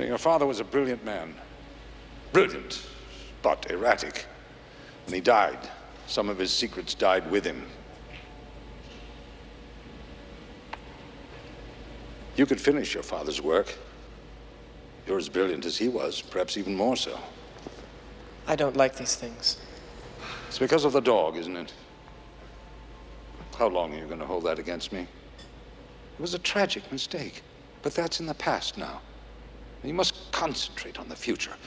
Your father was a brilliant man. Brilliant, but erratic. When he died, some of his secrets died with him. You could finish your father's work. You're as brilliant as he was, perhaps even more so. I don't like these things. It's because of the dog, isn't it? How long are you going to hold that against me? It was a tragic mistake, but that's in the past now. You must concentrate on the future.